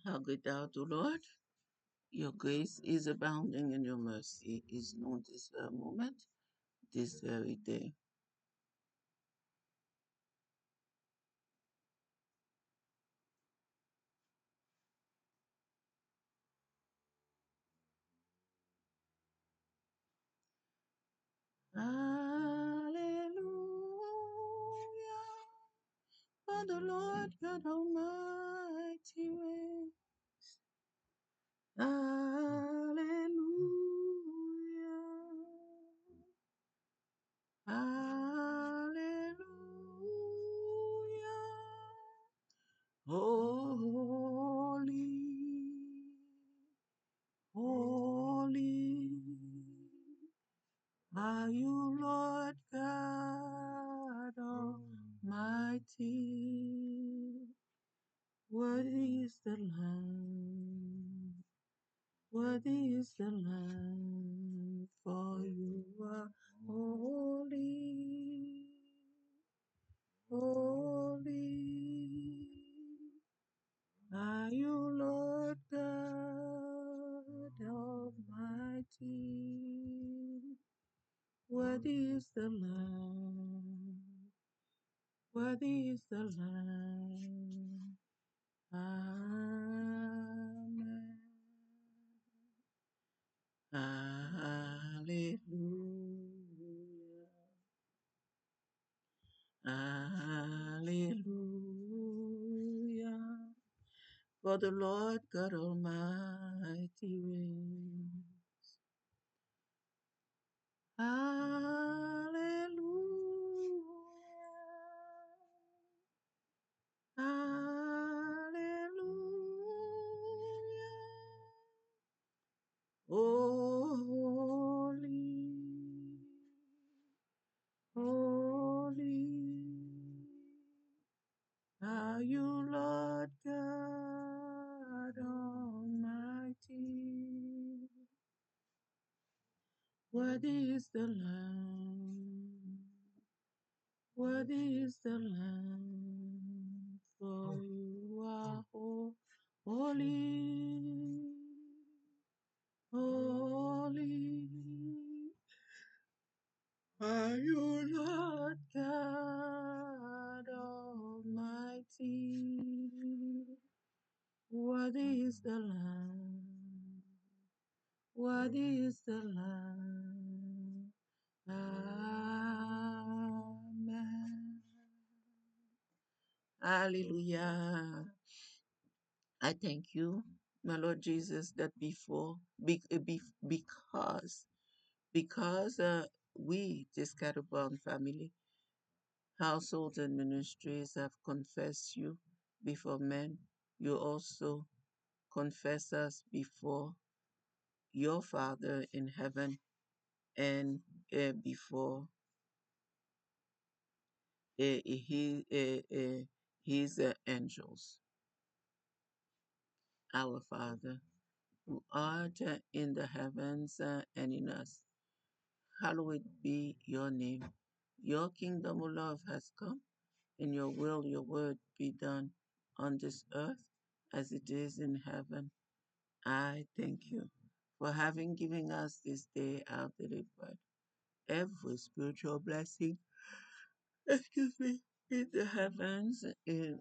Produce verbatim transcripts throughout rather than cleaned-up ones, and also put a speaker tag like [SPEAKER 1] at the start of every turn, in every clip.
[SPEAKER 1] How good thou art, O Lord! Your grace is abounding and your mercy is known this very moment, this very day. Hallelujah, for the Lord God Almighty reigns. Hallelujah, hallelujah. Holy, holy are you, Lord God Almighty. Worthy is the Lamb, worthy is the Lamb, for you are holy, holy. Are you Lord God Almighty? Worthy is the Lamb, worthy is the Lamb. Amen. Hallelujah, hallelujah. For the Lord God Almighty reigns. Hallelujah. Hallelujah. Holy, holy are you, Lord God Almighty. Worthy is the Lamb, worthy is the Lamb, for you are ho- holy, holy are you, Lord God Almighty. Worthy is the Lamb, worthy is the Lamb. Amen. Hallelujah. I thank you, my Lord Jesus, that before, be, be, because, because uh, we, this Caterpillar family, households and ministries have confessed you before men, you also confess us before your Father in heaven and uh, before uh, he, uh, uh, his uh, angels. Our Father, who art uh, in the heavens uh, and in us, hallowed be your name. Your kingdom, O Lord, has come, and your will, your word be done on this earth as it is in heaven. I thank you for having given us this day our daily bread. Every spiritual blessing, excuse me, in the heavens, in,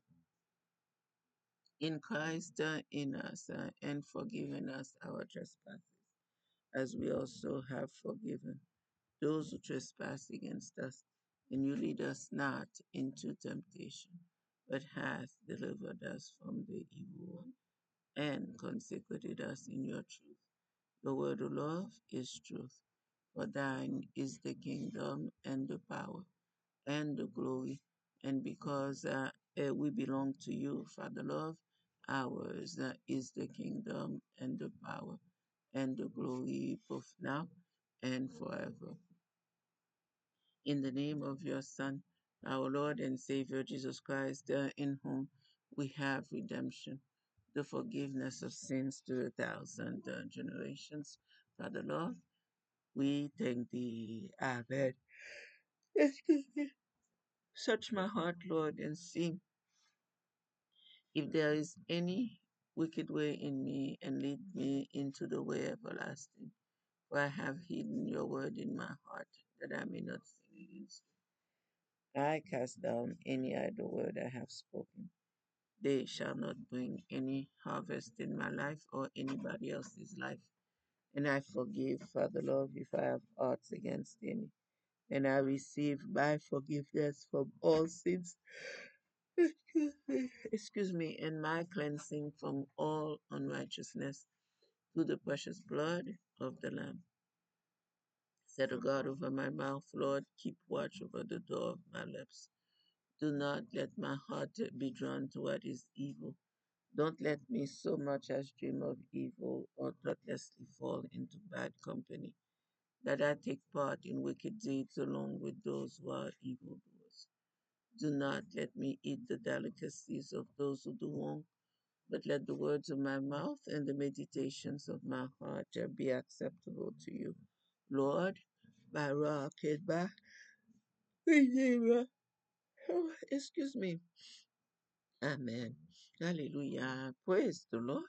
[SPEAKER 1] in Christ, uh, in us, uh, and forgiving us our trespasses, as we also have forgiven those who trespass against us. And you lead us not into temptation, but hast delivered us from the evil one, and consecrated us in your truth. The word of love is truth. For thine is the kingdom and the power and the glory. And because uh, uh, we belong to you, Father love, ours uh, is the kingdom and the power and the glory both now and forever. In the name of your Son, our Lord and Savior Jesus Christ, uh, in whom we have redemption, the forgiveness of sins to a thousand uh, generations. Father Lord, we thank thee. Amen. Excuse me. Search my heart, Lord, and see if there is any wicked way in me, and lead me into the way everlasting. For I have hidden your word in my heart, that I may not sin against you. I cast down any idle word I have spoken. They shall not bring any harvest in my life or anybody else's life. And I forgive, Father Lord, if I have aught against any. And I receive my forgiveness from all sins. Excuse me, excuse me, and my cleansing from all unrighteousness through the precious blood of the Lamb. Set a guard over my mouth, Lord. Keep watch over the door of my lips. Do not let my heart be drawn to what is evil. Don't let me so much as dream of evil or thoughtlessly fall into bad company, that I take part in wicked deeds along with those who are evildoers. Do not let me eat the delicacies of those who do wrong, but let the words of my mouth and the meditations of my heart be acceptable to you. Lord, my rock and my redeemer. Oh, excuse me. Amen. Hallelujah. Praise the Lord.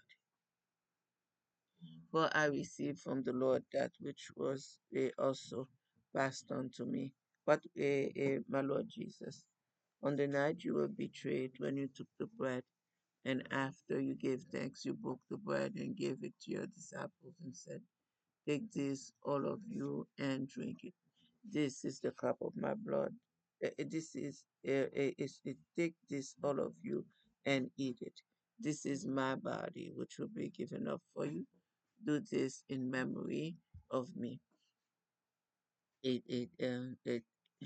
[SPEAKER 1] For I received from the Lord that which was eh, also passed on to me. But, eh, eh, my Lord Jesus, on the night you were betrayed, when you took the bread, and after you gave thanks, you broke the bread and gave it to your disciples and said, take this, all of you, and drink it. This is the cup of my blood. Uh, uh, This is, uh, uh, is it, take this, all of you, and eat it. This is my body, which will be given up for you. Do this in memory of me. It, it, uh, it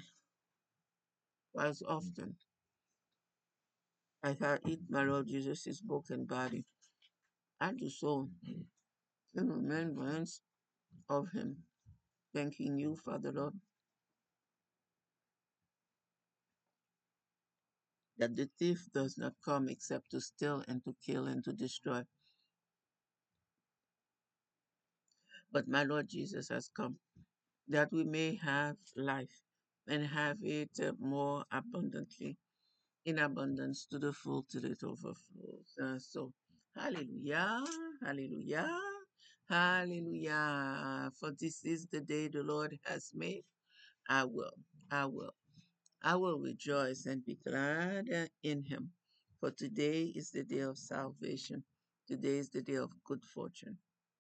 [SPEAKER 1] was often as I eat my Lord Jesus' broken body, I do so in remembrance of him. Thanking you, Father Lord, that the thief does not come except to steal and to kill and to destroy. But my Lord Jesus has come that we may have life and have it uh, more abundantly, in abundance to the full till it overflows. Uh, so, hallelujah, hallelujah, hallelujah. For this is the day the Lord has made. I will, I will, I will rejoice and be glad uh, in him. For today is the day of salvation. Today is the day of good fortune.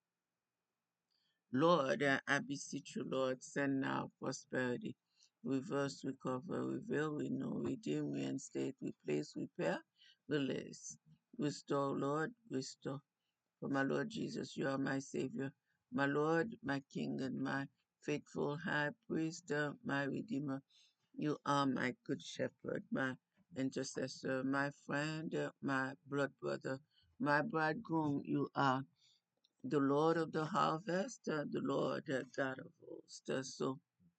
[SPEAKER 1] Lord, uh, I beseech you, Lord, send now prosperity. Reverse, recover, reveal, renew, redeem, reinstate, replace, repair, release. Restore, Lord, restore. For my Lord Jesus, you are my Savior, my Lord, my King, and my faithful high priest, uh, my Redeemer. You are my good shepherd, my intercessor, my friend, uh, my blood brother, my bridegroom. You are the Lord of the harvest, uh, the Lord uh, God of hosts. Uh, So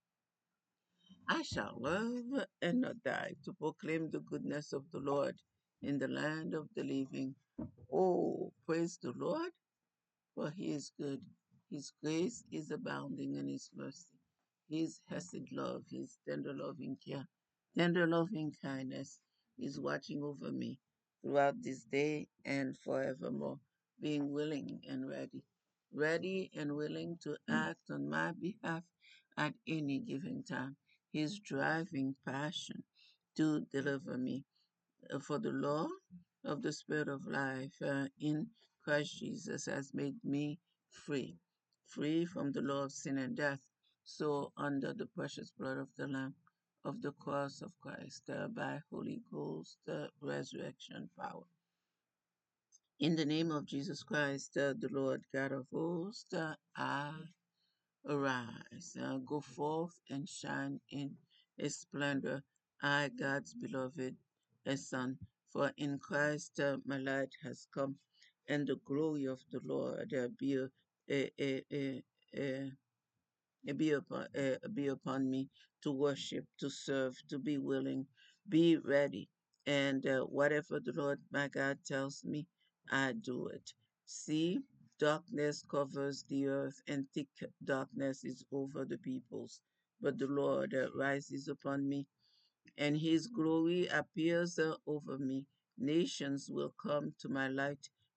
[SPEAKER 1] I shall live and not die to proclaim the goodness of the Lord in the land of the living. Oh, praise the Lord, for he is good. His grace is abounding in his mercy. His hesed love, his tender loving care, tender loving kindness is watching over me throughout this day and forevermore, being willing and ready, ready and willing to act on my behalf at any given time. His driving passion to deliver me uh, for the law of the Spirit of life uh, in Christ Jesus has made me free, free from the law of sin and death. So, under the precious blood of the Lamb of the cross of Christ, uh, by Holy Ghost uh, resurrection power. In the name of Jesus Christ, uh, the Lord God of hosts, uh, I arise, uh, go forth and shine in his splendor. I, God's beloved a son, for in Christ uh, my light has come, and the glory of the Lord uh, be, uh, uh, uh, uh, be upon, uh, be upon me to worship, to serve, to be willing, be ready. And uh, whatever the Lord my God tells me, I do it. See, darkness covers the earth, and thick darkness is over the peoples. But the Lord uh, rises upon me, and his glory appears uh, over me. Nations will come to my light,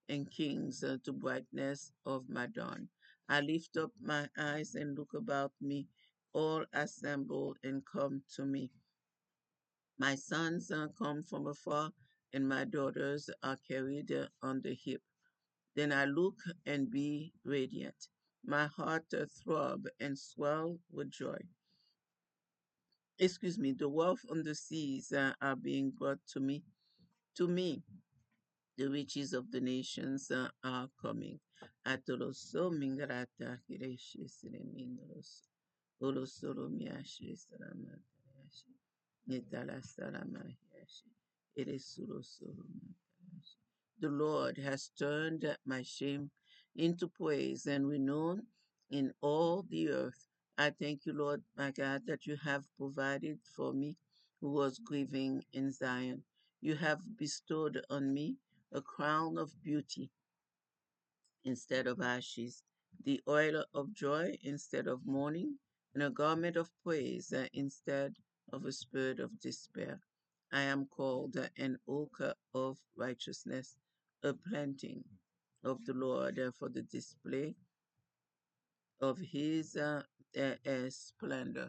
[SPEAKER 1] and kings uh, to brightness of my dawn. I lift up my eyes and look about me. All assemble and come to me. My sons uh, come from afar, and my daughters are carried uh, on the hip. Then I look and be radiant. My heart uh, throb and swell with joy. Excuse me, the wealth on the seas uh, are being brought to me. To me, the riches of the nations uh, are coming. Atoloso mingrata kireshi siremindos. Olosolo miashi salamatayashi. Nitala salamahiashi. Eresuro solo matalashi. The Lord has turned my shame into praise and renown in all the earth. I thank you, Lord, my God, that you have provided for me who was grieving in Zion. You have bestowed on me a crown of beauty instead of ashes, the oil of joy instead of mourning, and a garment of praise uh, instead of a spirit of despair. I am called uh, an oak of righteousness, a planting of the Lord uh, for the display of his uh, uh, uh, splendor.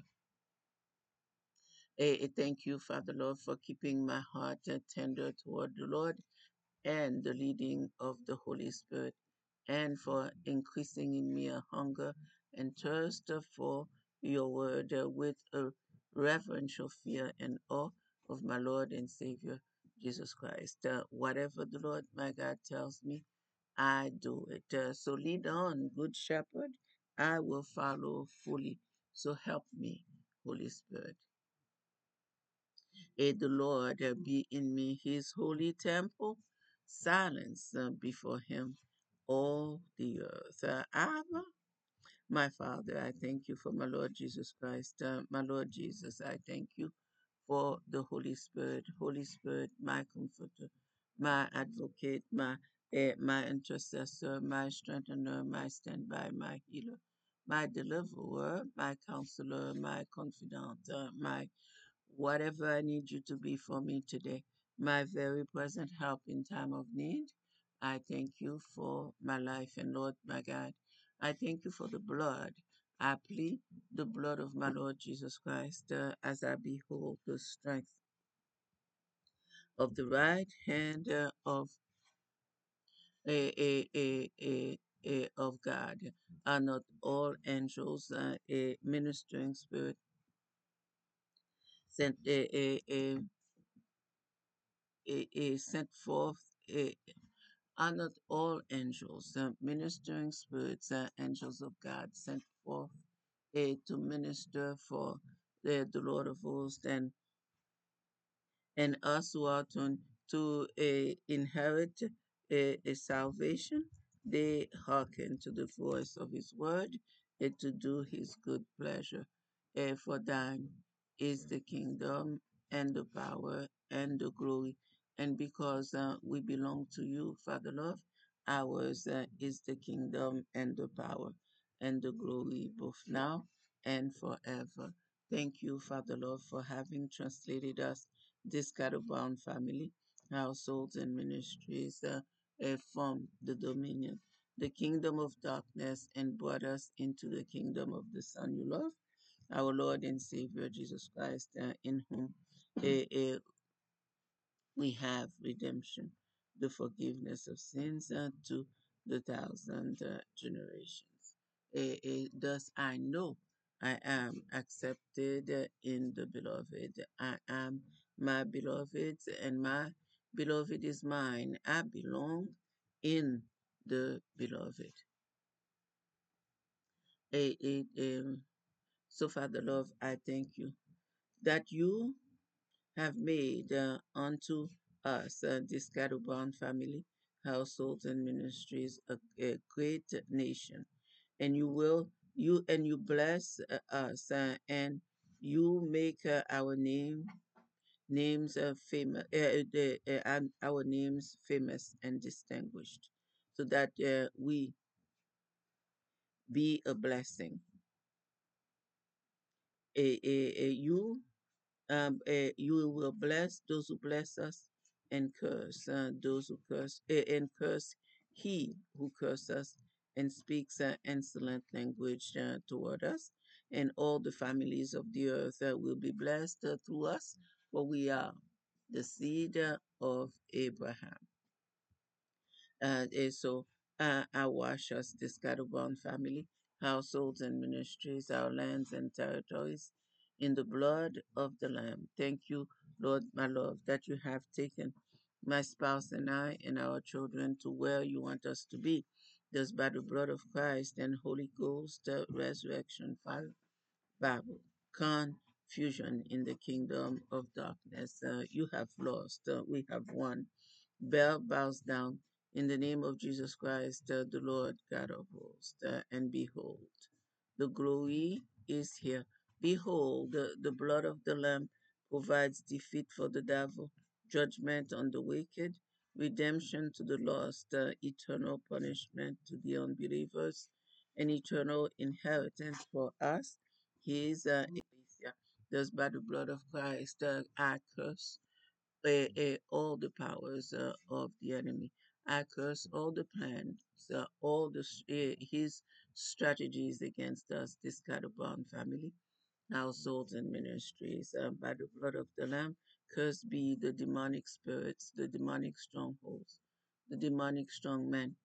[SPEAKER 1] Eh, eh, thank you, Father Lord, for keeping my heart uh, tender toward the Lord and the leading of the Holy Spirit, and for increasing in me a hunger and thirst for your word uh, with a reverential fear and awe of my Lord and Savior Jesus Christ. Uh, whatever the Lord my God tells me, I do it. Uh, so lead on, Good Shepherd. I will follow fully. So help me, Holy Spirit. May the Lord uh, be in me, his holy temple. Silence uh, before him all the earth. Uh, Abba, my Father, I thank you for my Lord Jesus Christ. Uh, my Lord Jesus, I thank you for the Holy Spirit. Holy Spirit, my comforter, my advocate, my eh, my intercessor, my strengthener, my standby, my healer, my deliverer, my counselor, my confidant, uh, my whatever I need you to be for me today, my very present help in time of need. I thank you for my life and Lord, my God. I thank you for the blood. I plead the blood of my Lord Jesus Christ uh, as I behold the strength of the right hand uh, of a, a, a, a, a, of God. Are not all angels uh, a ministering spirit sent a, a, a, a, a sent forth a, are not all angels, uh, ministering spirits, uh, angels of God, sent forth uh, to minister for uh, the Lord of hosts and and us who are to, to uh, inherit a, a salvation, they hearken to the voice of his word and to do his good pleasure. Uh, for thine is the kingdom and the power and the glory. And because uh, we belong to you, Father Lord, ours uh, is the kingdom and the power and the glory both now and forever. Thank you, Father Lord, for having translated us this Bound family, households, and ministries uh, uh, from the dominion, the kingdom of darkness, and brought us into the kingdom of the Son you love, our Lord and Savior Jesus Christ, uh, in whom uh, uh, we have redemption, the forgiveness of sins uh, to the thousand uh, generations. Eh, eh, thus I know I am accepted uh, in the beloved. I am my beloved, and my beloved is mine. I belong in the beloved. Eh, eh, um, so, Father Love, I thank you that you have made uh, unto us, uh, this Bound family, households, and ministries, a, a great nation. And you will, you and you bless uh, us, uh, and you make uh, our name names uh, famous, uh, uh, uh, and our names famous and distinguished, so that uh, we be a blessing. A, a, a, you um, uh, you will bless those who bless us and curse uh, those who curse uh, and curse he who curses us and speaks uh, insolent language uh, toward us, and all the families of the earth uh, will be blessed uh, through us, for we are the seed uh, of Abraham. Uh, and so uh, I wash us, the Scatterborn family, households and ministries, our lands and territories, in the blood of the Lamb. Thank you, Lord, my Lord, that you have taken my spouse and I and our children to where you want us to be. Just by the blood of Christ and Holy Ghost, uh, resurrection, fire, Bible, confusion in the kingdom of darkness. Uh, you have lost. Uh, we have won. Bell bows down in the name of Jesus Christ, uh, the Lord God of hosts. Uh, and behold, the glory is here. Behold, the, the blood of the Lamb provides defeat for the devil, judgment on the wicked, redemption to the lost, uh, eternal punishment to the unbelievers, and eternal inheritance for us, his uh, ecclesia. Thus, by the blood of Christ, uh, I curse uh, uh, all the powers uh, of the enemy. I curse all the plans, uh, all the uh, his strategies against us, this Scatterbrain family, households, and ministries. Uh, by the blood of the Lamb, cursed be the demonic spirits, the demonic strongholds, the demonic strong men,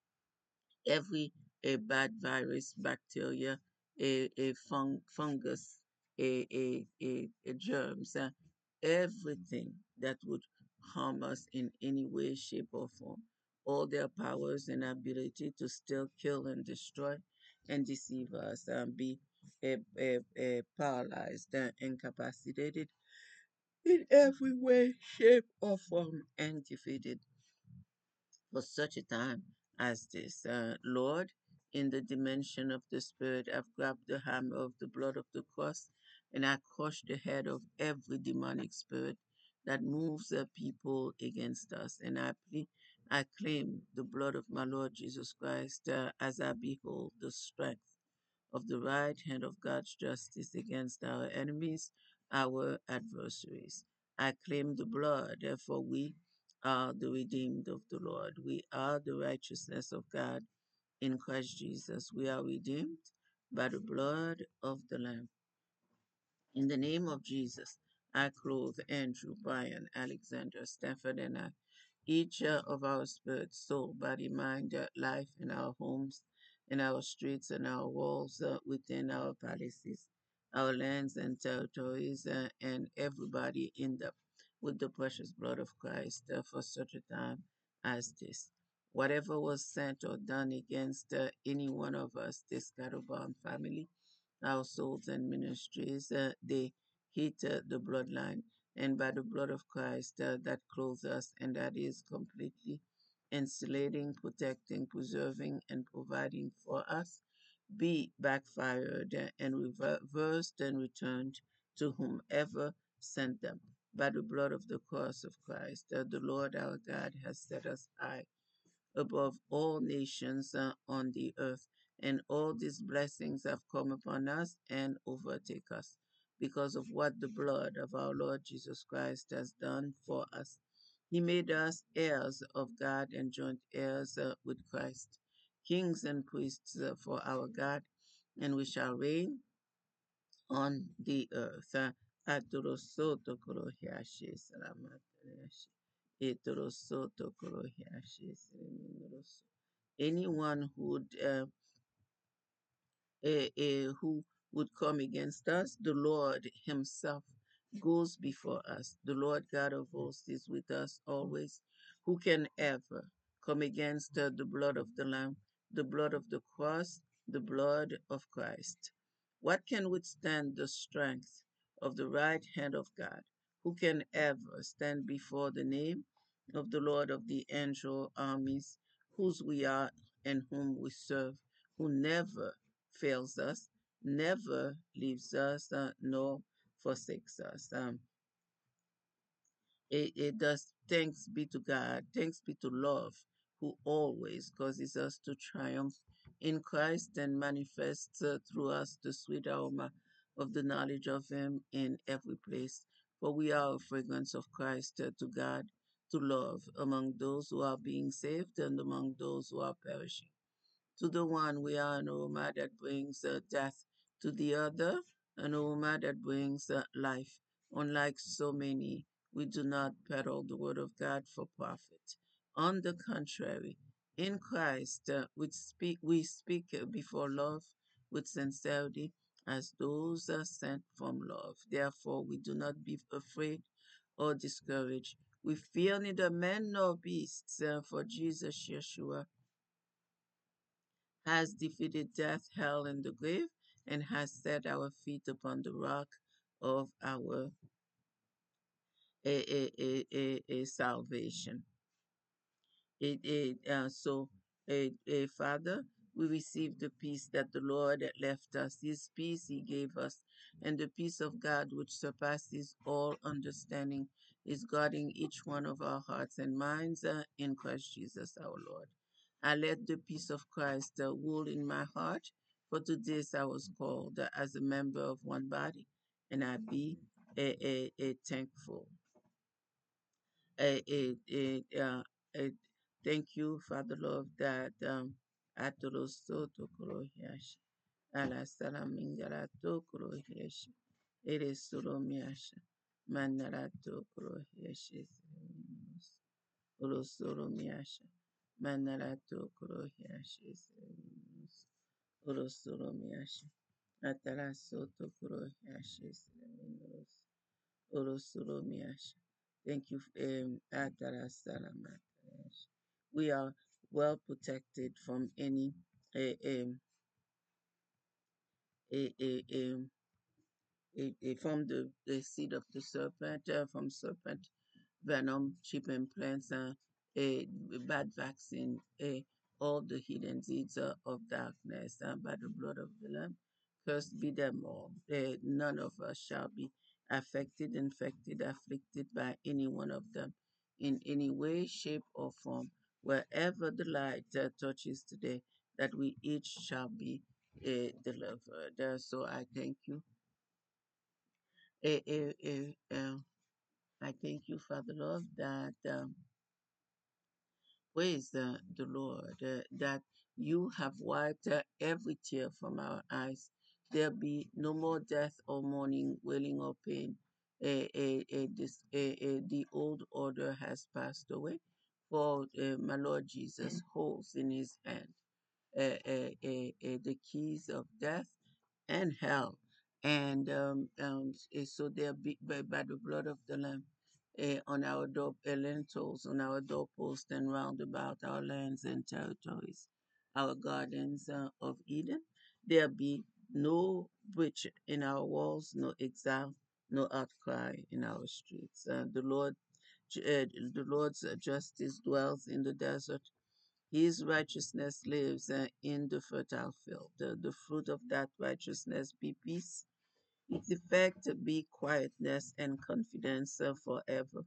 [SPEAKER 1] every a bad virus, bacteria, a, a fung, fungus, a, a, a, a germs, uh, everything that would harm us in any way, shape, or form. All their powers and ability to still kill and destroy and deceive us, um, be uh, uh, uh, paralyzed, uh, incapacitated in every way, shape, or form, and defeated for such a time as this. Uh, Lord, in the dimension of the Spirit, I've grabbed the hammer of the blood of the cross and I crush the head of every demonic spirit that moves the people against us. And I plead, I claim the blood of my Lord Jesus Christ uh, as I behold the strength of the right hand of God's justice against our enemies, our adversaries. I claim the blood, therefore we are the redeemed of the Lord. We are the righteousness of God in Christ Jesus. We are redeemed by the blood of the Lamb. In the name of Jesus, I clothe Andrew, Brian, Alexander, Stafford, and I, each uh, of our spirit, soul, body, mind, uh, life in our homes, in our streets, and our walls, uh, within our palaces, our lands and territories, uh, and everybody in them with the precious blood of Christ uh, for such a time as this. Whatever was sent or done against uh, any one of us, this Scatterbound family, households and ministries, uh, they hit uh, the bloodline. And by the blood of Christ uh, that clothes us and that is completely insulating, protecting, preserving, and providing for us, be backfired uh, and reversed and returned to whomever sent them. By the blood of the cross of Christ, uh, the Lord our God has set us high above all nations uh, on the earth. And all these blessings have come upon us and overtake us because of what the blood of our Lord Jesus Christ has done for us. He made us heirs of God and joint heirs uh, with Christ, kings and priests uh, for our God, and we shall reign on the earth. Uh, Atorosoto korohiashi salamatariashi. Etorosoto korohiashi seliminoroso. Anyone who would uh, eh, eh, who would come against us, the Lord Himself goes before us. The Lord God of hosts is with us always. Who can ever come against uh, the blood of the Lamb, the blood of the cross, the blood of Christ? What can withstand the strength of the right hand of God? Who can ever stand before the name of the Lord of the angel armies, whose we are and whom we serve, who never fails us, never leaves us, uh, nor forsakes us. Um, it, it does thanks be to God, thanks be to love, who always causes us to triumph in Christ and manifests uh, through us the sweet aroma of the knowledge of Him in every place. For we are a fragrance of Christ uh, to God to love among those who are being saved and among those who are perishing. To the one, we are an aroma that brings uh, death. To the other, an aroma that brings uh, life. Unlike so many, we do not peddle the word of God for profit. On the contrary, in Christ, uh, we speak, we speak uh, before love with sincerity as those are sent from love. Therefore, we do not be afraid or discouraged. We fear neither men nor beasts, uh, for Jesus Yeshua has defeated death, hell, and the grave, and has set our feet upon the rock of our a, a, a, a, a salvation. It, it, uh, so, a, a Father, we receive the peace that the Lord left us. His peace He gave us, and the peace of God, which surpasses all understanding, is guarding each one of our hearts and minds uh, in Christ Jesus our Lord. I let the peace of Christ uh, rule in my heart, for to this I was called uh, as a member of one body, and I be a, a, a thankful eh, eh, eh, uh, eh, thank you, Father Lord, that um, atoroso tokorohiashi, ala salamingara tokorohiashi, ere soromiasha, manara tokorohiashi, urosoromiasha, manara tokorohiashi, urosoromiasha, ataraso tokorohiashi, Orosoromiash. Thank you, um, Adarasalamatarash. We are well protected from any uh, um, a, a, a, a, a, from the, the seed of the serpent, uh, from serpent venom, cheap implants, uh, a bad vaccine, a all the hidden deeds uh, of darkness uh, by the blood of the Lamb. Cursed be them all. Uh, none of us shall be affected, infected, afflicted by any one of them in any way, shape, or form. Wherever the light uh, touches today, that we each shall be uh, delivered. Uh, so I thank you. Uh, uh, uh, uh, I thank you, Father Lord, that. Um, Praise the, the Lord uh, that you have wiped uh, every tear from our eyes. There be no more death or mourning, wailing or pain. Eh, eh, eh, this, eh, eh, the old order has passed away, for uh, my Lord Jesus holds in his hand uh, uh, uh, uh, the keys of death and hell. And um, um, eh, so they are be, by, by the blood of the Lamb uh, on our door uh, lintels, on our doorposts, and round about our lands and territories, our gardens uh, of Eden. There be no breach in our walls, no exile, no outcry in our streets. Uh, the Lord, uh, the Lord's justice dwells in the desert. His righteousness lives uh, in the fertile field. The, the fruit of that righteousness be peace. Its effect be quietness and confidence uh, forever.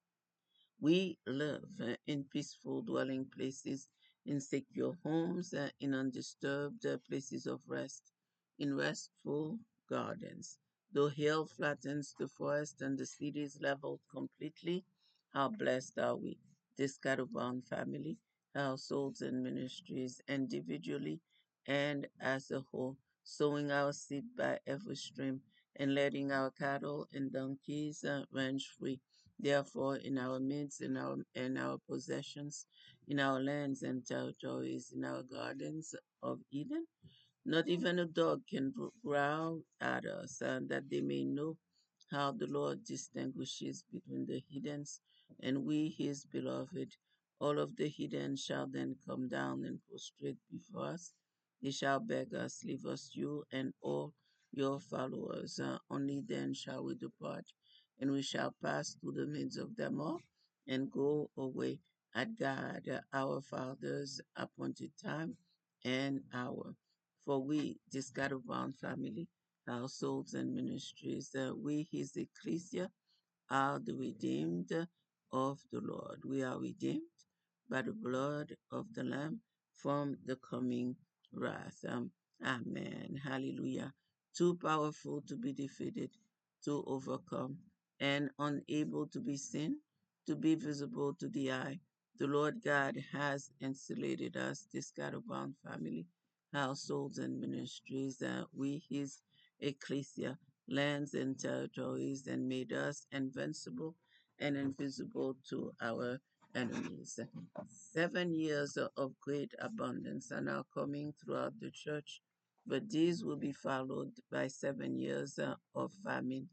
[SPEAKER 1] We live uh, in peaceful dwelling places, in secure homes, uh, in undisturbed uh, places of rest, in restful gardens. Though hail flattens the forest and the city is leveled completely, how blessed are we, this Caravan family, households and ministries, individually and as a whole, sowing our seed by every stream and letting our cattle and donkeys uh, range free. Therefore, in our midst, in our in our possessions, in our lands and territories, in our gardens of Eden, not even a dog can growl at us, and that they may know how the Lord distinguishes between the heathens and we, his beloved. All of the heathens shall then come down and prostrate before us. They shall beg us, leave us you and all your followers. Uh, only then shall we depart, and we shall pass through the midst of them all and go away at God, uh, our Father's appointed time and hour. For we, this God of our family, households and ministries, uh, we, his ecclesia, are the redeemed of the Lord. We are redeemed by the blood of the Lamb from the coming wrath. Um, amen. Hallelujah. Too powerful to be defeated, to overcome, and unable to be seen, to be visible to the eye. The Lord God has insulated us, this God-bound family, households and ministries, uh, we, His ecclesia, lands and territories, and made us invincible and invisible to our enemies. Seven years of great abundance are now coming throughout the church, but these will be followed by seven years uh, of famine,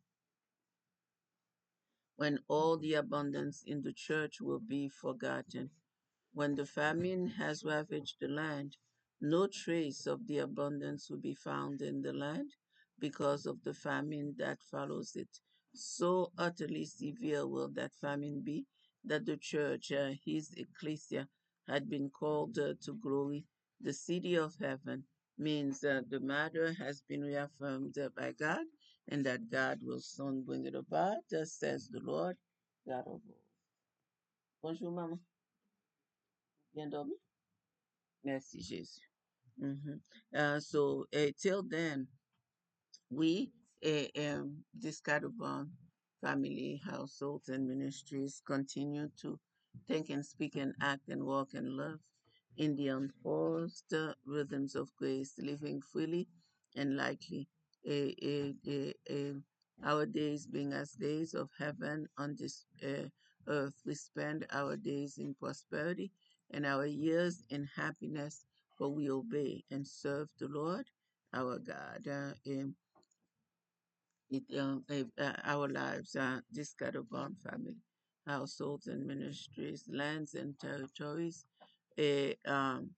[SPEAKER 1] when all the abundance in the church will be forgotten. When the famine has ravaged the land, no trace of the abundance will be found in the land because of the famine that follows it. So utterly severe will that famine be that the church, uh, his ecclesia, had been called uh, to glory. The city of heaven means uh, the matter has been reaffirmed uh, by God, and that God will soon bring it about, uh, says the Lord God of hosts. Bonjour, maman. Bien dormi? Merci, Jésus. Mhm. Uh, so uh, till then, we, uh, um, this Caravan family, households, and ministries continue to think and speak and act and walk and love in the unforced uh, rhythms of grace, living freely and lightly. Uh, uh, uh, uh, our days being as days of heaven on this uh, earth, we spend our days in prosperity and our years in happiness, for we obey and serve the Lord our God. Uh, um, it, um, if, uh, our lives are this kind of bond family, households and ministries, lands and territories. eh, um,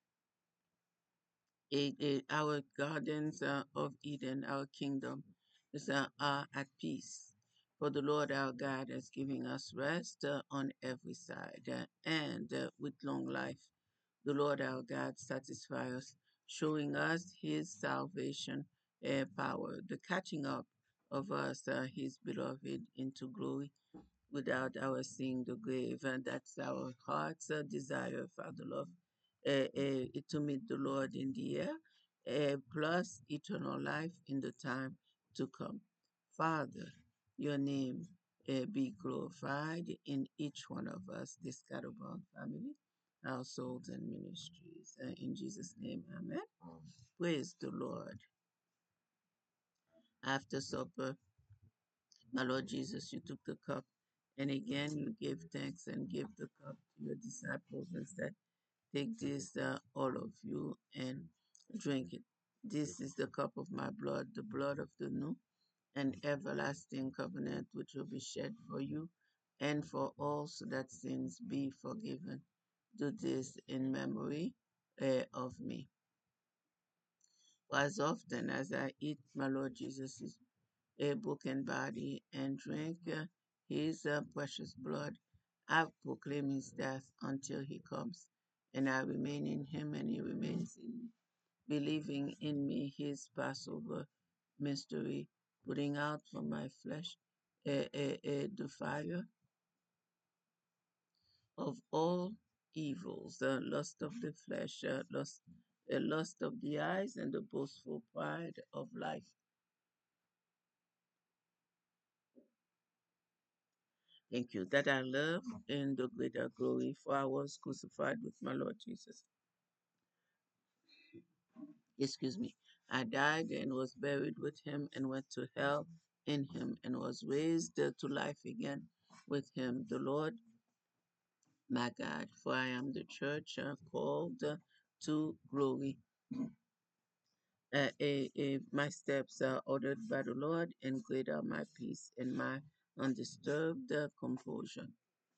[SPEAKER 1] eh, eh, our gardens uh, of Eden, our kingdom, is, uh, are at peace. For the Lord our God has given us rest uh, on every side, uh, and uh, with long life. The Lord our God satisfies us, showing us His salvation uh, power, the catching up of us, uh, His beloved, into glory without our seeing the grave. And that's our heart's uh, desire, Father Lord, uh, uh, to meet the Lord in the air, uh, plus eternal life in the time to come. Father, your name uh, be glorified in each one of us, this Caravan family, households, and ministries. Uh, in Jesus' name, amen. Praise the Lord. After supper, my Lord Jesus, you took the cup, and again you gave thanks and gave the cup to your disciples and said, take this, uh, all of you, and drink it. This is the cup of my blood, the blood of the new and everlasting covenant, which will be shed for you and for all, so that sins be forgiven. Do this in memory uh, of me. For as often as I eat my Lord Jesus' a broken body and drink uh, his uh, precious blood, I proclaim his death until he comes, and I remain in him and he remains in me, believing in me his Passover mystery, putting out from my flesh uh, uh, uh, the fire of all evils, the lust of the flesh, uh, lust, the lust of the eyes, and the boastful pride of life. Thank you. That I love in the greater glory, for I was crucified with my Lord Jesus. Excuse me. I died and was buried with him and went to hell in him and was raised uh, to life again with him, the Lord my God. For I am the church uh, called uh, to glory. Uh, eh, eh, my steps are ordered by the Lord, and great are my peace and my undisturbed uh, composure.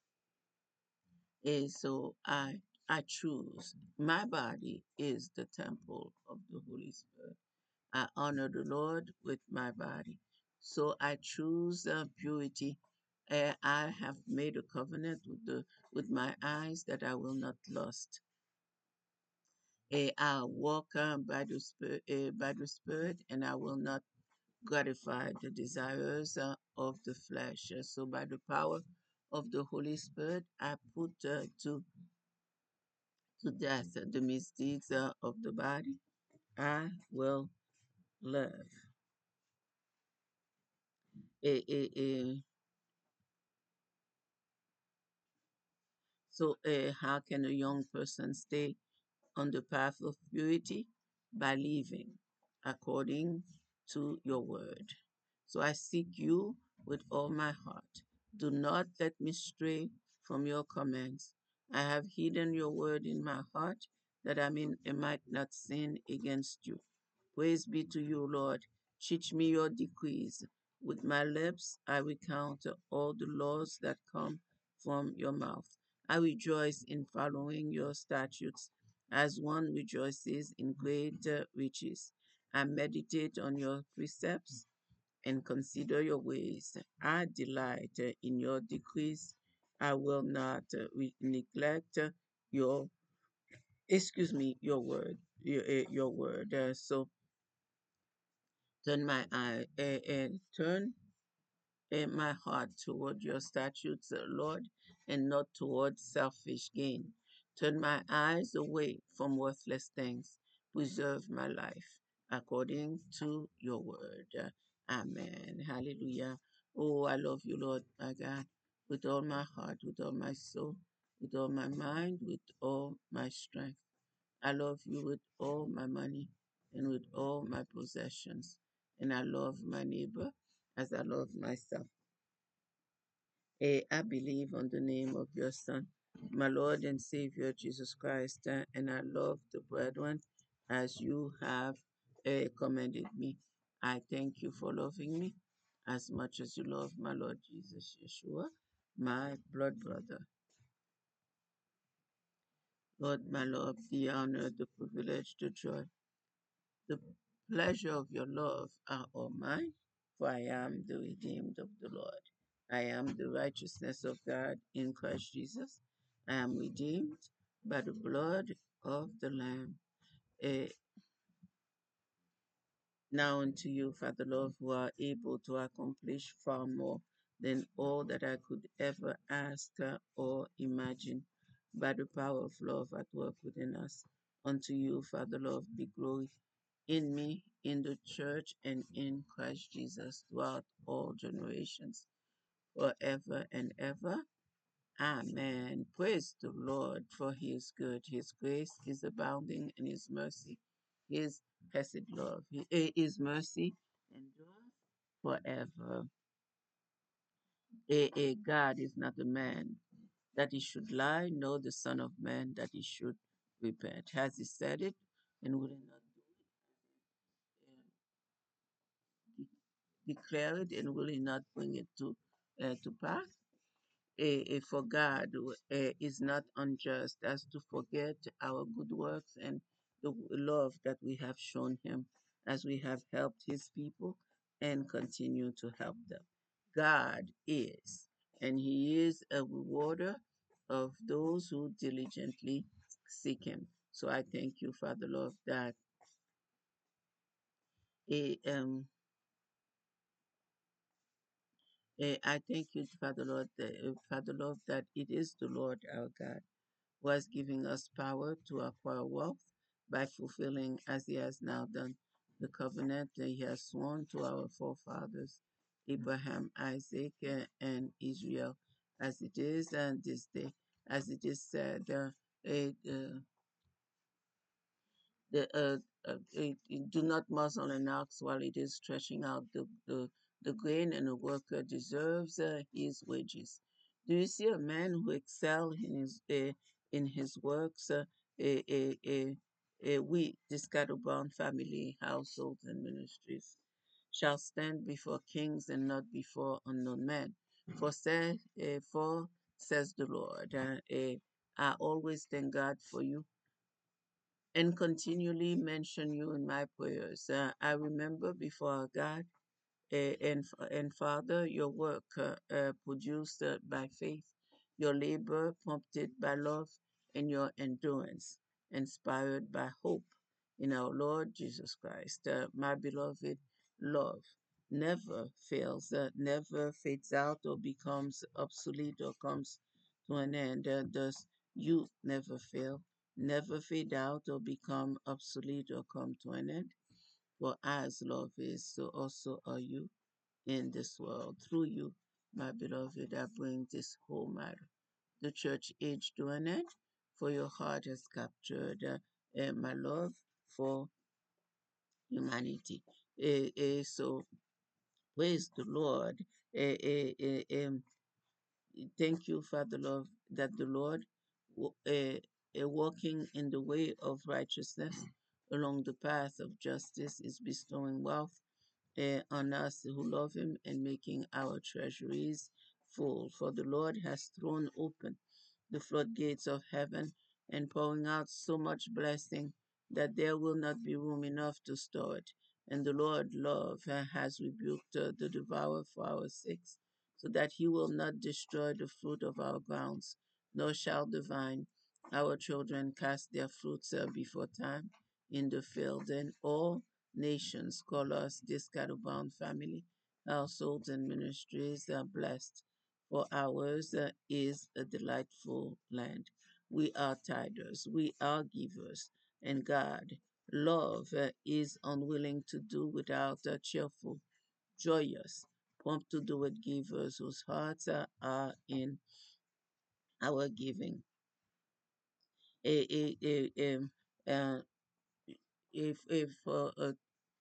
[SPEAKER 1] And so I I choose. My body is the temple of the Holy Spirit. I honor the Lord with my body. So I choose uh, purity. Uh, I have made a covenant with the with my eyes that I will not lust. Uh, I walk uh, by the spirit, uh, by the Spirit, and I will not gratify the desires uh, of the flesh. Uh, So by the power of the Holy Spirit, I put uh, to to death the misdeeds uh, of the body. I will live. Eh, eh, eh, So, uh, how can a young person stay on the path of purity? By living according to your word. So I seek you with all my heart. Do not let me stray from your commands. I have hidden your word in my heart that I, mean, I might not sin against you. Praise be to you, Lord. Teach me your decrees. With my lips I recount all the laws that come from your mouth. I rejoice in following your statutes as one rejoices in great uh, riches. I meditate on your precepts and consider your ways. I delight uh, in your decrees. I will not uh, re- neglect uh, your, excuse me, your word, your, uh, your word. Uh, so turn my eye uh, and turn uh, my heart toward your statutes, uh, Lord, and not toward selfish gain. Turn my eyes away from worthless things. Preserve my life according to your word. Uh, Amen. Hallelujah. Oh, I love you, Lord, my God, with all my heart, with all my soul, with all my mind, with all my strength. I love you with all my money and with all my possessions. And I love my neighbor as I love myself. Eh, I believe on the name of your Son, my Lord and Savior Jesus Christ, eh, and I love the brethren as you have eh, commended me. I thank you for loving me as much as you love my Lord Jesus Yeshua, my blood brother. Lord, my Lord, the honor, the privilege, the joy, the pleasure of your love are all mine, for I am the redeemed of the Lord. I am the righteousness of God in Christ Jesus. I am redeemed by the blood of the Lamb. Eh, now unto you, Father Lord, who are able to accomplish far more than all that I could ever ask uh, or imagine by the power of love at work within us. Unto you, Father Lord, be glory in me, in the church, and in Christ Jesus throughout all generations, forever and ever. Amen. Praise the Lord, for he is good. His grace is abounding in his mercy. His blessed love, eh, his mercy endures forever. A, a God is not a man that he should lie, nor the Son of Man that he should repent. Has he said it, and will he not do it? Eh, declare it, and will he not bring it to uh, to pass? Eh, eh, for God uh, is not unjust as to forget our good works and the love that we have shown him as we have helped his people and continue to help them. God is, and he is a rewarder of those who diligently seek him. So I thank you, Father Lord, that eh, um, eh, I thank you, Father Lord, that, uh, Father Lord, that it is the Lord our God was giving us power to acquire wealth by fulfilling, as he has now done, the covenant that he has sworn to our forefathers, Abraham, Isaac, uh, and Israel, as it is and this day, as it is said, uh, it, uh, the uh, uh, it, it do not muzzle an ox while it is threshing out the, the, the grain, and the worker deserves uh, his wages. Do you see a man who excel in his uh, in his works? Uh, uh, uh, uh, uh, we, the Scatterbound family, households, and ministries, shall stand before kings and not before unknown men. For say, uh, for says the Lord, uh, uh, I always thank God for you and continually mention you in my prayers. Uh, I remember before God uh, and, and Father your work uh, uh, produced uh, by faith, your labor prompted by love, and your endurance inspired by hope in our Lord Jesus Christ. Uh, my beloved, love never fails, uh, never fades out or becomes obsolete or comes to an end. Uh, thus, you never fail, never fade out or become obsolete or come to an end. For as love is, so also are you in this world. Through you, my beloved, I bring this whole matter. the church age to an end, for your heart has captured uh, uh, my love for humanity. Eh, eh, so praise the Lord. Eh, eh, eh, um, Thank you, Father Lord, that the Lord, wa- uh, uh, walking in the way of righteousness along the path of justice, is bestowing wealth uh, on us who love him and making our treasuries full. For the Lord has thrown open the floodgates of heaven and pouring out so much blessing that there will not be room enough to store it. And the Lord love uh, has rebuked uh, the devourer for our sakes, so that he will not destroy the fruit of our grounds, nor shall the vine, our children, cast their fruits uh, before time in the field. And all nations call us this cattle-bound family. Households and ministries are blessed, for ours uh, is a delightful land. We are tithers, we are givers, and God, love, uh, is unwilling to do without a cheerful, joyous, prompt to do it givers whose hearts are, are in our giving. Eh, eh, eh, em, uh, if if uh, a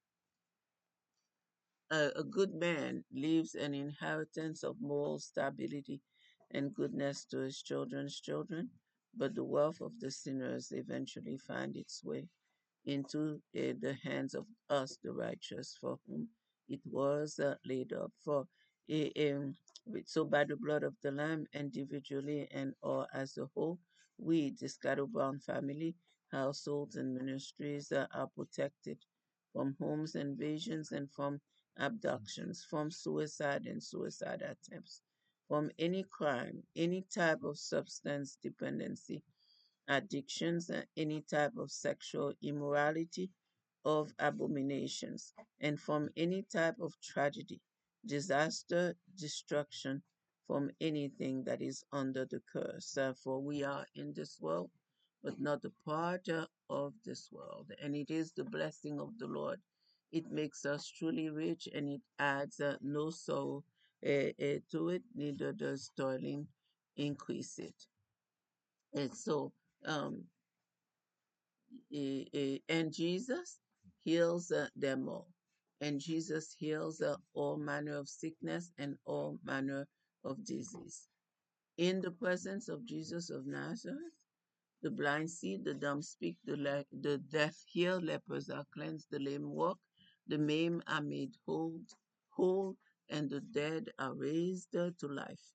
[SPEAKER 1] A, a good man leaves an inheritance of moral stability and goodness to his children's children, but the wealth of the sinners eventually finds its way into uh, the hands of us, the righteous, for whom it was uh, laid up. For uh, um, so by the blood of the Lamb, individually and or as a whole, we, the scatterbound family, households, and ministries uh, are protected from homes invasions and from abductions, from suicide and suicide attempts, from any crime, any type of substance dependency, addictions, and any type of sexual immorality, of abominations, and from any type of tragedy, disaster, destruction, from anything that is under the curse. Uh, for we are in this world, but not a part uh, of this world. And it is the blessing of the Lord. It makes us truly rich, and it adds uh, no sorrow uh, uh, to it, neither does toiling increase it. And so, um, eh, eh, and Jesus heals uh, them all. And Jesus heals uh, all manner of sickness and all manner of disease. In the presence of Jesus of Nazareth, the blind see, the dumb speak, the, le- the deaf hear, lepers are cleansed, the lame walk, the maimed are made whole, whole, and the dead are raised uh, to life.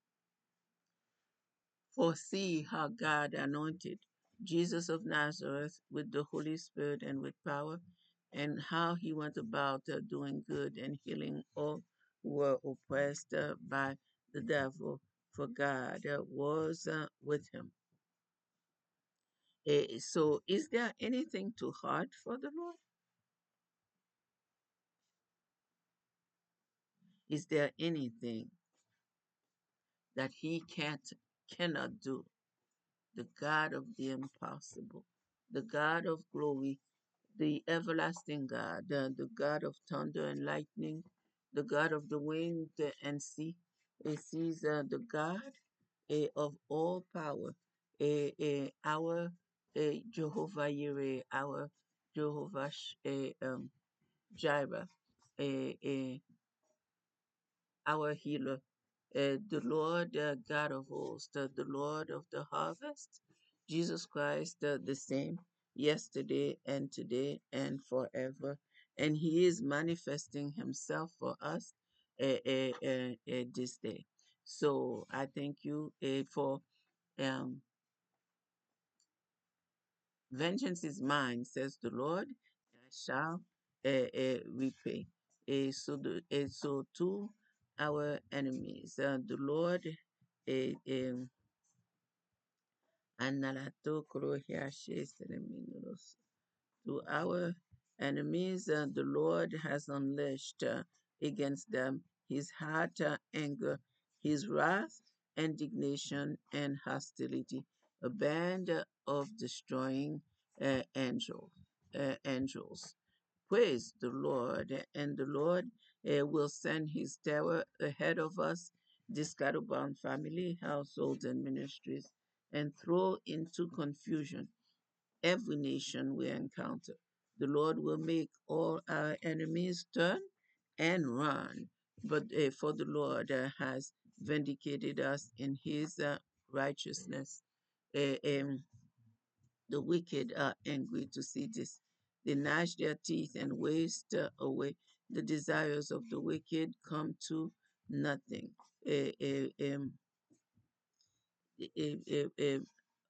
[SPEAKER 1] For see how God anointed Jesus of Nazareth with the Holy Spirit and with power, and how he went about uh, doing good and healing all who were oppressed uh, by the devil, for God uh, was uh, with him. Eh, so, is there anything too hard for the Lord? Is there anything that he can't, cannot do? The God of the impossible, the God of glory, the everlasting God, the, the God of thunder and lightning, the God of the wind and sea. It sees uh, the God eh, of all power, eh, eh, our eh, Jehovah Yireh, our Jehovah Sh- eh, um, Jireh, eh, eh, our healer, uh, the Lord uh, God of hosts, uh, the Lord of the harvest, Jesus Christ, uh, the same yesterday and today and forever. And He is manifesting Himself for us uh, uh, uh, uh, this day. So I thank you uh, for um, vengeance is mine, says the Lord, and I shall uh, uh, repay. Uh, so, the, uh, so to our enemies, uh, the Lord, uh, um, Analato Krohiashe Seleminos. To our enemies, uh, the Lord has unleashed uh, against them his hot uh, anger, his wrath, indignation, and hostility, a band uh, of destroying uh, angel, uh, angels. Praise the Lord, and the Lord uh, will send his terror ahead of us this scatterbound family, households, and ministries, and throw into confusion every nation we encounter. The Lord will make all our enemies turn and run. But uh, for the Lord uh, has vindicated us in his uh, righteousness. Uh, um, the wicked are angry to see this. They gnash their teeth and waste uh, away. The desires of the wicked come to nothing. Uh, uh, um, uh, uh, uh,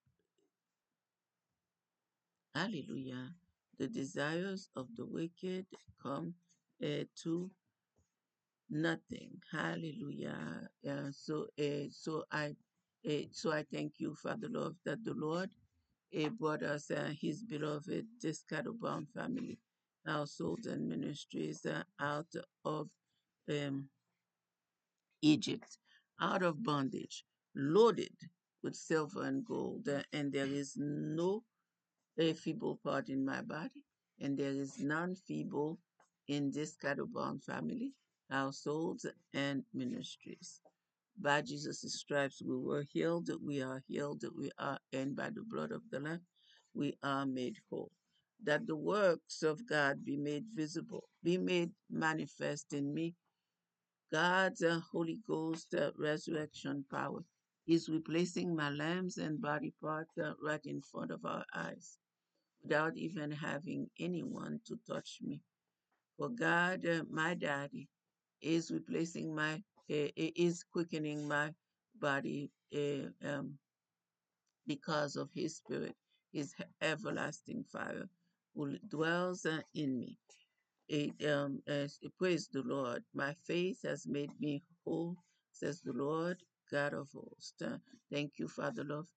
[SPEAKER 1] Hallelujah. The desires of the wicked come uh, to nothing. Hallelujah. Uh, so, uh, so I, uh, so I thank you, Father Lord, that the Lord uh, brought us uh, His beloved, this cattle-bound family, households and ministries uh, out of um, Egypt, out of bondage, loaded with silver and gold, uh, and there is no a feeble part in my body, and there is none feeble in this cattle-bound family, households, and ministries. By Jesus' stripes we were healed, we are healed, we are, and by the blood of the Lamb, we are made whole. That the works of God be made visible, be made manifest in me. God's uh, Holy Ghost uh, resurrection power is replacing my limbs and body parts uh, right in front of our eyes without even having anyone to touch me. For God, uh, my daddy, is replacing my, uh, is quickening my body uh, um, because of his spirit, his everlasting fire who dwells uh, in me. It, um, as, praise the Lord. My faith has made me whole, says the Lord, God of hosts. Uh, thank you, Father Lord,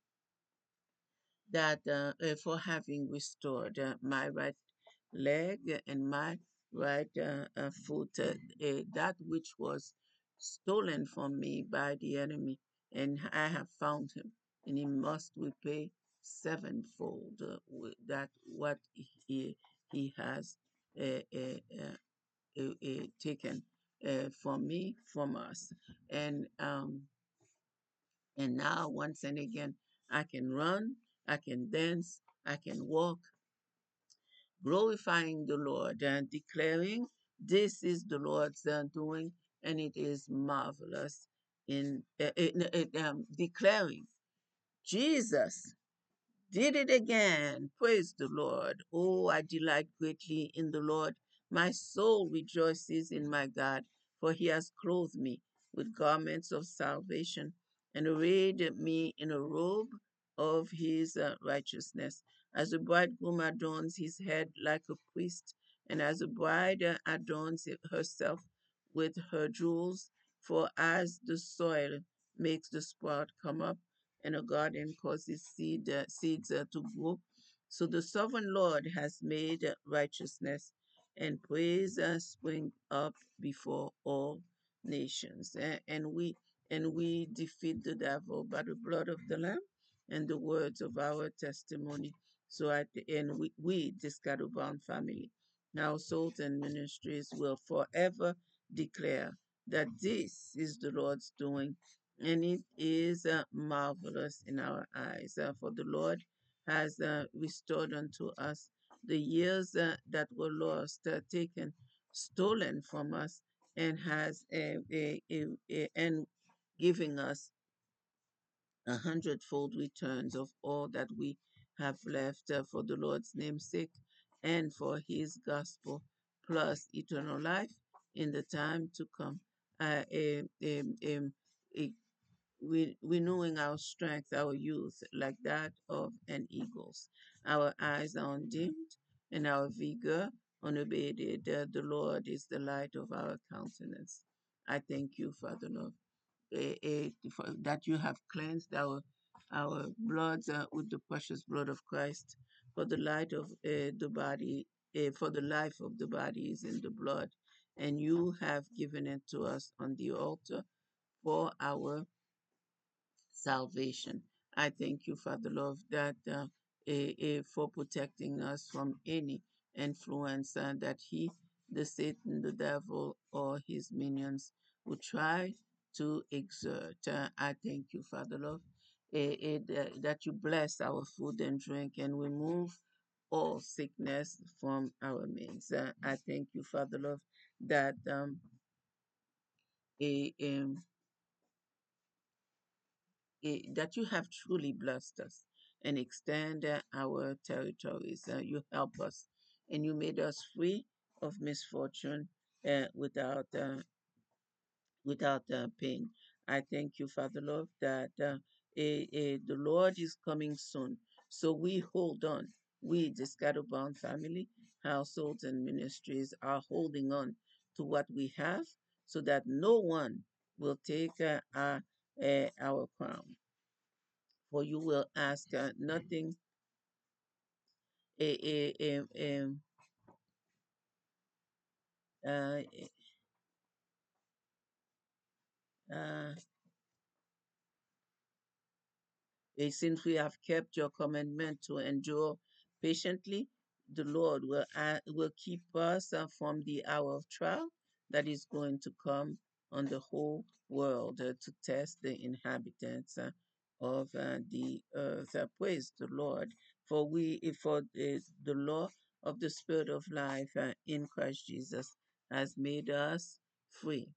[SPEAKER 1] that uh, uh, for having restored uh, my right leg and my right uh, uh, foot, uh, uh, that which was stolen from me by the enemy, and I have found him, and he must repay sevenfold uh, wi- that what he he has uh, uh, uh, uh, uh, taken uh, from me, from us, and um, and now once and again I can run, I can dance, I can walk, glorifying the Lord and declaring, "This is the Lord's uh, doing, and it is marvelous." In, uh, in, in, um, declaring, Jesus did it again. Praise the Lord. Oh, I delight greatly in the Lord. My soul rejoices in my God, for he has clothed me with garments of salvation and arrayed me in a robe of his uh, righteousness. As a bridegroom adorns his head like a priest, and as a bride uh, adorns herself with her jewels, for as the soil makes the sprout come up, and a garden causes seed, uh, seeds uh, to grow. So the sovereign Lord has made uh, righteousness and praise uh, spring up before all nations. A- And we and we defeat the devil by the blood of the Lamb and the words of our testimony. So at the end, we, we this bound family, households and ministries will forever declare that this is the Lord's doing, and it is uh, marvelous in our eyes. Uh, for the Lord has uh, restored unto us the years uh, that were lost, uh, taken, stolen from us, and has a, a, a, a- and giving us a hundredfold returns of all that we have left uh, for the Lord's name's sake and for His gospel, plus eternal life in the time to come. Uh, um, um, um, re- renewing our strength, our youth, like that of an eagle's. Our eyes are undimmed and our vigor unabated. Uh, the Lord is the light of our countenance. I thank you, Father Lord, eh, eh, for- that you have cleansed our our bloods uh, with the precious blood of Christ. For the light of uh, the body, uh, for the life of the body is in the blood, and you have given it to us on the altar for our salvation. I thank you, Father Lord, that uh, eh, eh, for protecting us from any influence uh, that he, the Satan, the devil, or his minions would try to exert. Uh, I thank you, Father Lord, eh, eh, that that you bless our food and drink and remove all sickness from our midst. Uh, I thank you, Father Lord, that um, eh, um, eh, that you have truly blessed us and extend uh, our territories. Uh, you help us and you made us free of misfortune uh, without uh, without uh, pain. I thank you, Father Lord, that uh, eh, eh, the Lord is coming soon. So we hold on. We, the Scatterbound family, households, and ministries, are holding on to what we have so that no one will take uh, our, uh, our crown. For you will ask uh, nothing. eh, eh, eh, eh, uh, uh, Eh, Since we have kept your commandment to endure patiently, the Lord will, uh, will keep us uh, from the hour of trial that is going to come on the whole world uh, to test the inhabitants uh, of uh, the earth. Uh, praise the Lord. For we, eh, for uh, the law of the Spirit of life uh, in Christ Jesus has made us free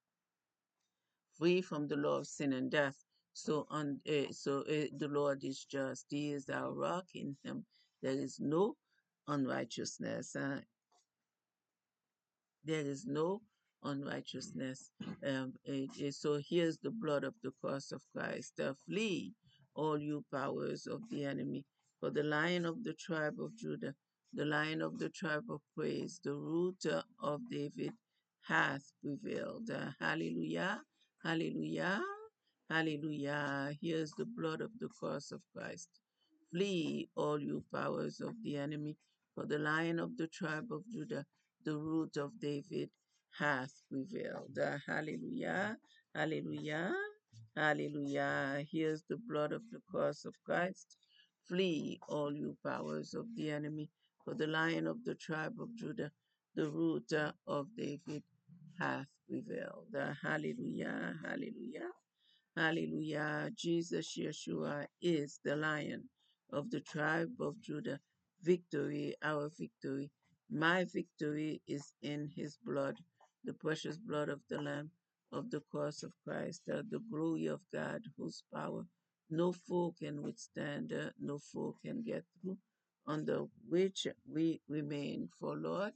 [SPEAKER 1] free from the law of sin and death. So, on, uh, so uh, the Lord is just. He is our rock. In Him there is no unrighteousness. Uh, there is no unrighteousness. Um, it- it- so here's the blood of the cross of Christ. Uh, flee, all you powers of the enemy. For the Lion of the tribe of Judah, the Lion of the tribe of praise, the root uh, of David, hath prevailed. Uh, hallelujah, hallelujah, hallelujah. Here's the blood of the cross of Christ. Flee, all you powers of the enemy. For the Lion of the tribe of Judah, the root of David, hath prevailed. Uh, hallelujah, hallelujah, hallelujah. Here's the blood of the cross of Christ. Flee, all you powers of the enemy, for the Lion of the tribe of Judah, the root uh, of David, hath prevailed. Uh, hallelujah, hallelujah. Hallelujah. Jesus Yeshua is the Lion of the tribe of Judah. Victory, our victory. My victory is in his blood, the precious blood of the Lamb of the cross of Christ, uh, the glory of God, whose power no foe can withstand, uh, no foe can get through, under which we remain. For Lord,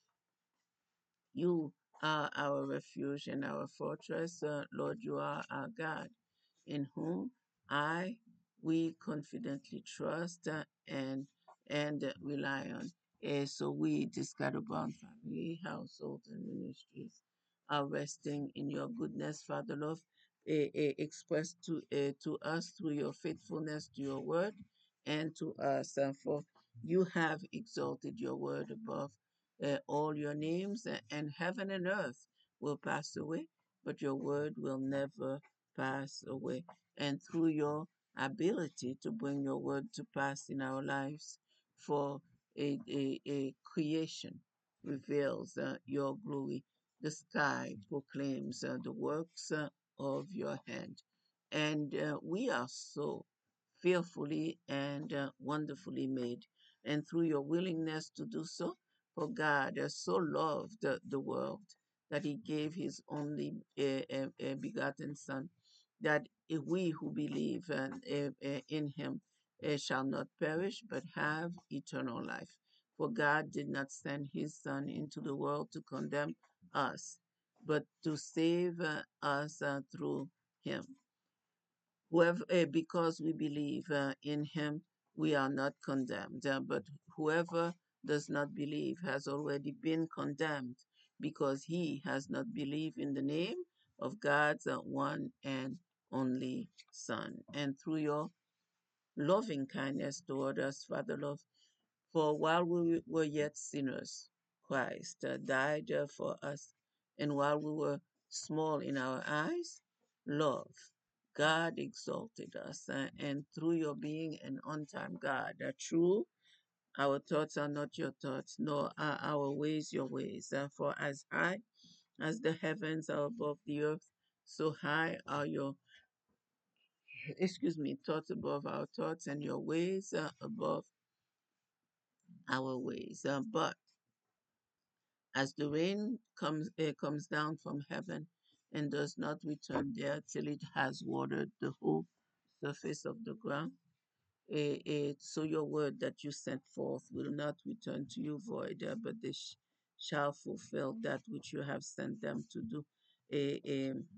[SPEAKER 1] you are our refuge and our fortress. Uh, Lord, you are our God in whom I we confidently trust uh, and and uh, rely on. Eh, so we, the Scatterbound family, households, and ministries, are resting in your goodness, Father Lord, eh, eh, expressed to eh, to us through your faithfulness to your word and to us. Uh, for you have exalted your word above uh, all your names, uh, and heaven and earth will pass away, but your word will never pass away. And through your ability to bring your word to pass in our lives, for a, a, a creation reveals uh, your glory. The sky proclaims uh, the works uh, of your hand. And uh, we are so fearfully and uh, wonderfully made. And through your willingness to do so, for God has so loved the, the world that he gave his only uh, uh, uh, begotten Son, that if we who believe uh, uh, uh, in him uh, shall not perish but have eternal life. For God did not send his Son into the world to condemn us, but to save uh, us uh, through him. Whoever, uh, because we believe uh, in him, we are not condemned. Uh, but whoever does not believe has already been condemned because he has not believed in the name of God's uh, one and only Son. And through your loving kindness toward us, Father love, for while we were yet sinners, Christ uh, died uh, for us. And while we were small in our eyes, love, God exalted us. Uh, and through your being an on time God, uh, true, our thoughts are not your thoughts, nor are our ways your ways. Uh, for as high as the heavens are above the earth, So high are your, excuse me, thoughts above our thoughts, and your ways are above our ways. Uh, but as the rain comes uh, comes down from heaven and does not return there till it has watered the whole surface of the ground, eh, eh, so your word that you sent forth will not return to you void, uh, but they sh- shall fulfill that which you have sent them to do. Eh, em,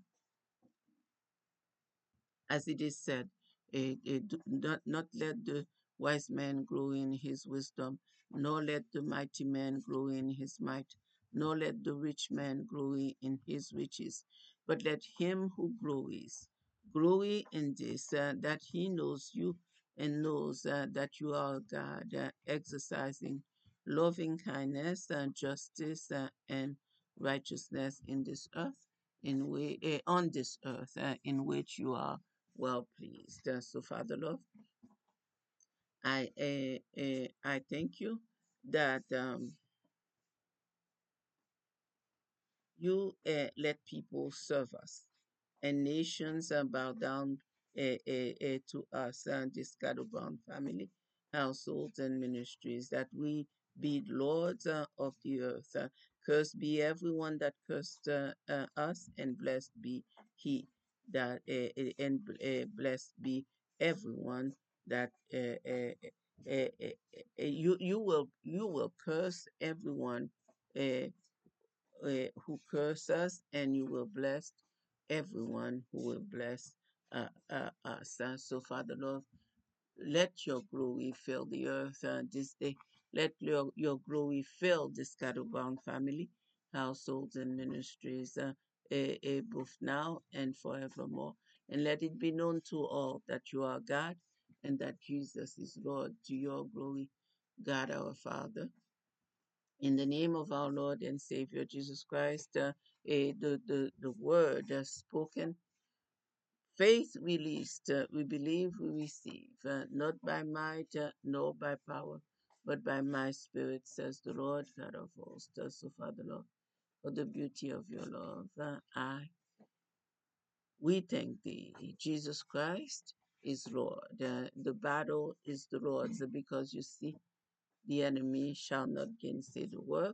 [SPEAKER 1] as it is said, eh, eh, do not, not let the wise man grow in his wisdom, nor let the mighty man grow in his might, nor let the rich man grow in his riches, but let him who grows grow in this, uh, that he knows you and knows uh, that you are God, uh, exercising loving kindness, uh, justice, uh, and righteousness in this earth, in way, uh, on this earth, uh, in which you are well pleased. Uh, so, Father Lord, I uh, uh, I thank you that um, you uh, let people serve us, and nations uh, bow down uh, uh, uh, to us, uh, this God-bound family, households, and ministries, that we be lords uh, of the earth. Uh, cursed be everyone that cursed uh, uh, us, and blessed be he that, uh, uh, and uh, blessed be everyone that uh, uh, uh, uh, uh, you you will you will curse everyone uh, uh, who curse us, and you will bless everyone who will bless uh, uh, us. Uh, so, Father Lord, let your glory fill the earth uh, this day. Let your, your glory fill this cattle-bound family, households, and ministries, uh, eh, eh, both now and forevermore. And let it be known to all that you are God and that Jesus is Lord, to your glory, God our Father. In the name of our Lord and Savior Jesus Christ, uh, eh, the, the, the word uh, spoken, faith released, uh, we believe we receive, uh, not by might uh, nor by power, but by my spirit, says the Lord God of hosts. Uh, So, Father Lord, for the beauty of your love, uh, I, we thank thee. Jesus Christ is Lord. Uh, the battle is the Lord's, uh, because you see, the enemy shall not gainsay the work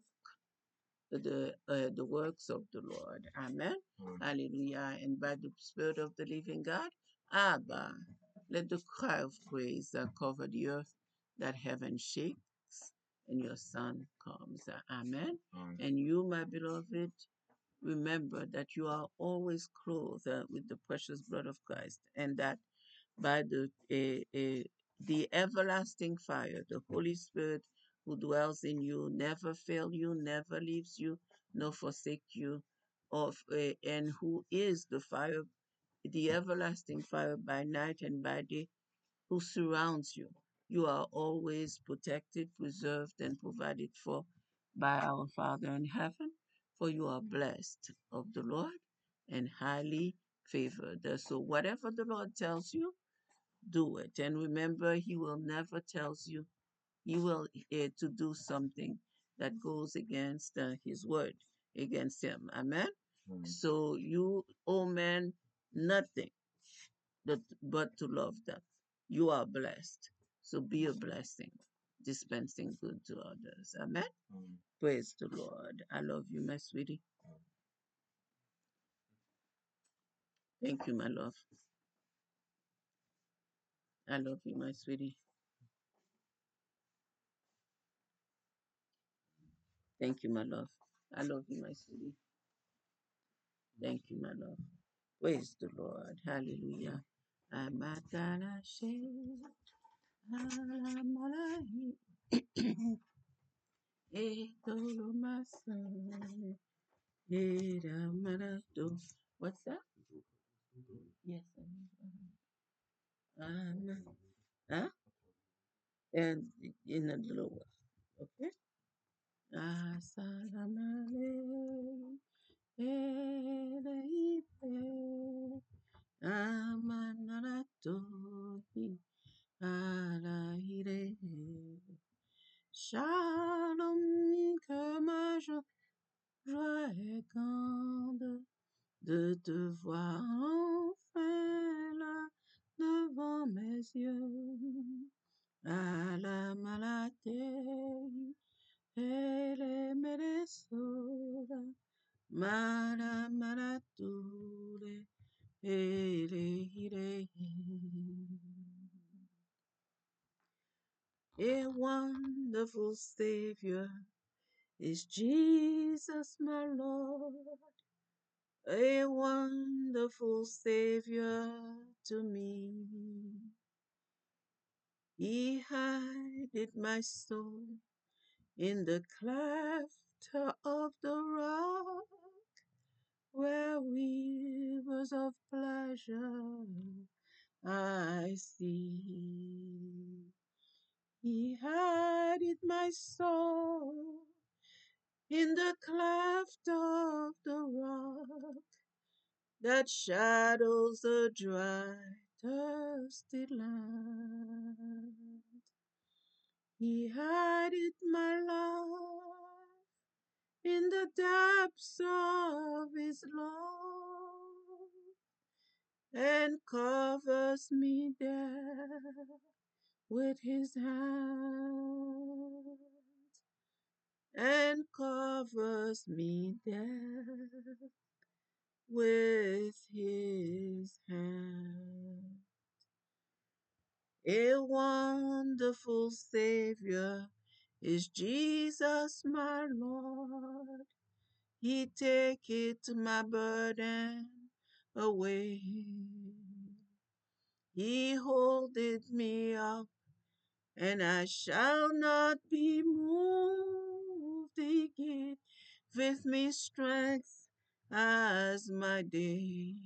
[SPEAKER 1] the uh, the works of the Lord. Amen. Mm. Hallelujah. And by the Spirit of the living God, Abba, let the cry of praise uh, cover the earth, that heaven shakes and your Son comes. Uh, Amen. Mm. And you, my beloved, remember that you are always clothed uh, with the precious blood of Christ, and that by the uh, uh, the everlasting fire, the Holy Spirit who dwells in you never fail you, never leaves you, nor forsake you, of uh, and who is the fire, the everlasting fire by night and by day, who surrounds you. You are always protected, preserved, and provided for by our Father in heaven, for you are blessed of the Lord and highly favored. So whatever the Lord tells you, do it. And remember, he will never tells you he will uh, to do something that goes against uh, his word, against him. Amen. Mm. So you, oh man, nothing but, but to love them. You are blessed. So be a blessing, dispensing good to others. Amen. Mm. Praise the Lord. I love you, my sweetie. Thank you, my love. I love you, my sweetie. Thank you, my love. I love you, my sweetie. Thank you, my love. Praise the Lord. Hallelujah. Amatana she alamalahi etolo masane eramarado. What's that? Yes. Um, huh? And in a little while. Okay. Asalamale eleipe amanarato alaire. Shalom, que ma jo- joie est grande de te voir enfin là devant mes yeux. À la maladie, elle est meresura, mala malature, ele ire. A wonderful Savior is Jesus, my Lord. A wonderful Savior to me. He hideth my soul in the cleft of the rock, where rivers of pleasure I see. He hideth my soul in the cleft of the rock, that shadows a dry, thirsty land. He hideth my life in the depths of his love, and covers me there with his hand, and covers me there with his hand. A wonderful Savior is Jesus, my Lord. He taketh my burden away. He holdeth me up, and I shall not be moved. He giveth me strength as my day.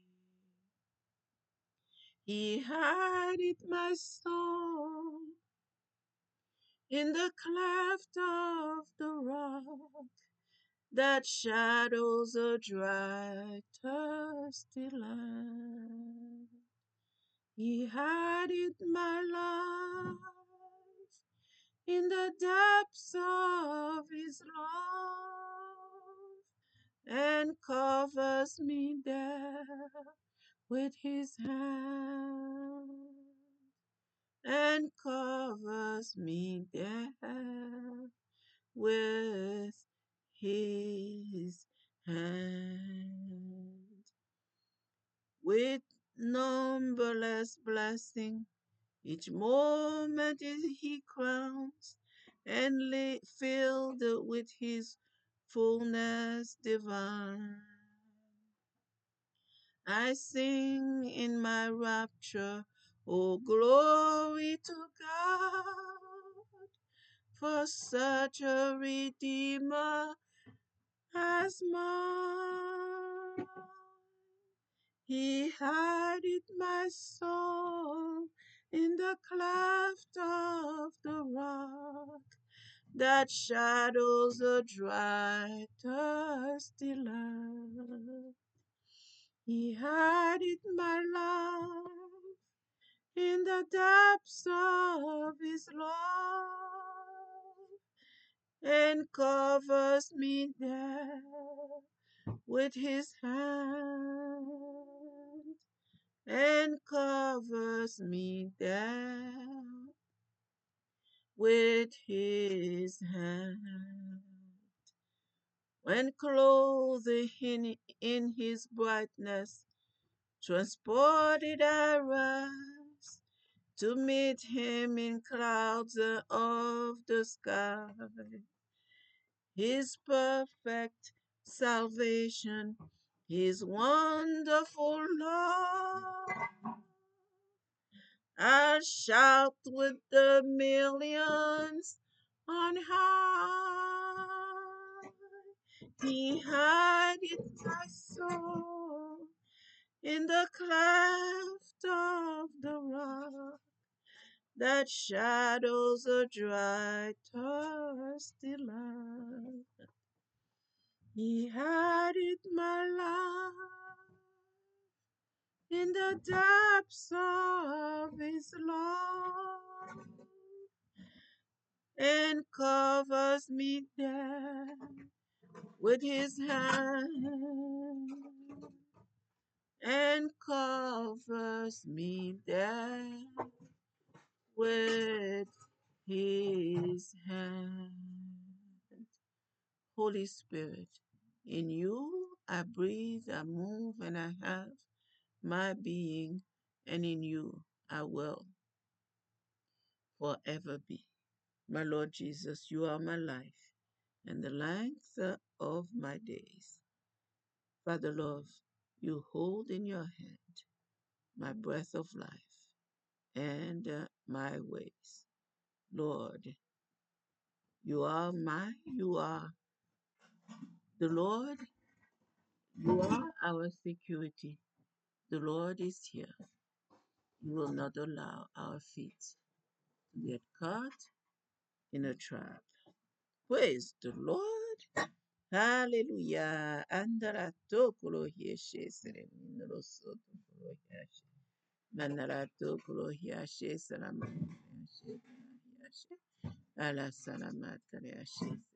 [SPEAKER 1] He hideth my soul in the cleft of the rock, that shadows a dry, thirsty land. He hideth my life in the depths of his love, and covers me there with his hand, and covers me there with his hand. With numberless blessing, each moment is he crowns, and lay, filled with his fullness divine. I sing in my rapture, oh glory to God, for such a Redeemer as mine. He hideth my soul in the cleft of the rock, that shadows a dry, thirsty land. He hideth my life in the depths of his love, and covers me there with his hand, and covers me there with his hand. When clothed in, in his brightness, transported I rise to meet him in clouds of the sky. His perfect salvation, his wonderful love, I'll shout with the millions on high. He hideth my soul in the cleft of the rock, that shadows a dry, thirsty land. He hideth my life in the depths of his love, and covers me there with his hand, and covers me there with his hand. Holy Spirit, in you I breathe, I move, and I have my being, and in you I will forever be. My Lord Jesus, you are my life and the length of my days. Father, Lord, you hold in your hand my breath of life and uh, my ways. Lord, you are my, you are the Lord, you are our security. The Lord is here. You will not allow our feet to get caught in a trap. Praise the Lord. Hallelujah. Andarato kolohieshe serenino soto kolohiashe. Manarato kolohiashe salamaniashe. Ala salamata reashe